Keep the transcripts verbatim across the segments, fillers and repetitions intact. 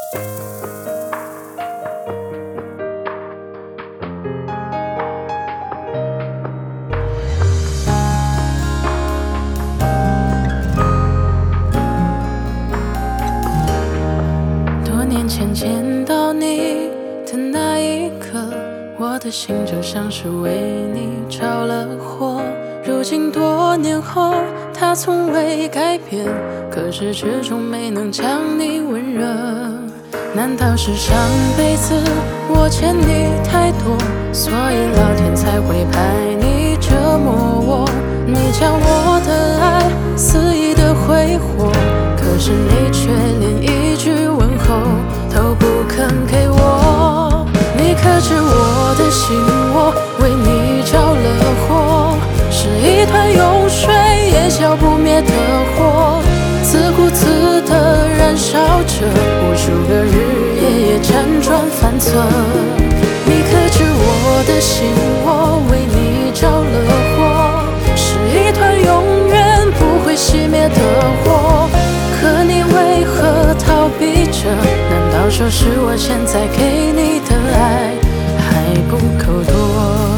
多年前见到你的那一刻，我的心就像是为你着了火。如今多年后，它从未改变，可是始终没能将你温热。难道是上辈子我欠你太多，所以老天才会派你折磨我？你将我的爱肆意的挥霍，可是你却连一句问候都不肯给我。你可知我的心窝为你着了火，是一团永水也消不灭的火，自顾自地燃烧着，无数个日夜也辗转反侧。你可知我的心窝为你着了火，是一团永远不会熄灭的火，可你为何逃避着？难道说是我现在给你的爱还不够多？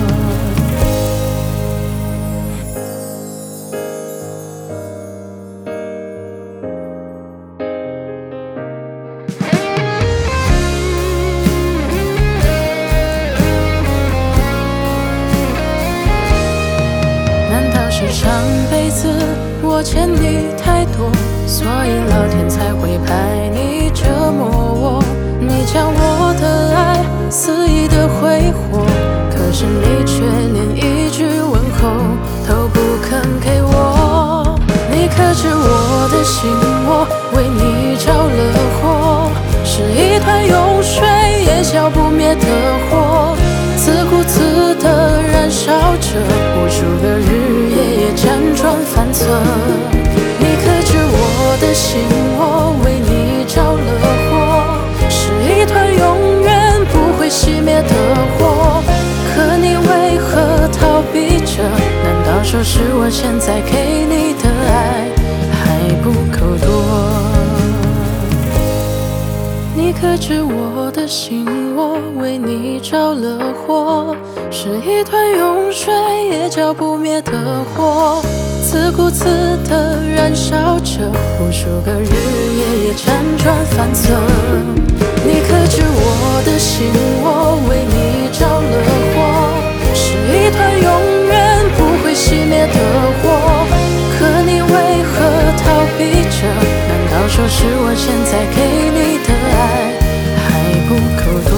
是上辈子我欠你太多，所以老天才会派你折磨我。你将我的爱肆意的挥霍，可是你却连一句问候都不肯给我。你可知我的心窝为你着了火，是一团永水也消不灭的火，自顾自地燃烧着，无数个日夜也辗转反侧。你可知我的心窝为你着了火，是一团永远不会熄灭的火，可你为何逃避着？难道说是我现在给你的爱还不够多？你可知我的心窝为你着了火，是一团永水也浇不灭的火，自顾自地燃烧着，无数个日夜也辗转反侧。你可知我的心窝为你着了火，是一团永远不会熄灭的火，可你为何逃避着？难道说是我现在给你的爱还不够多？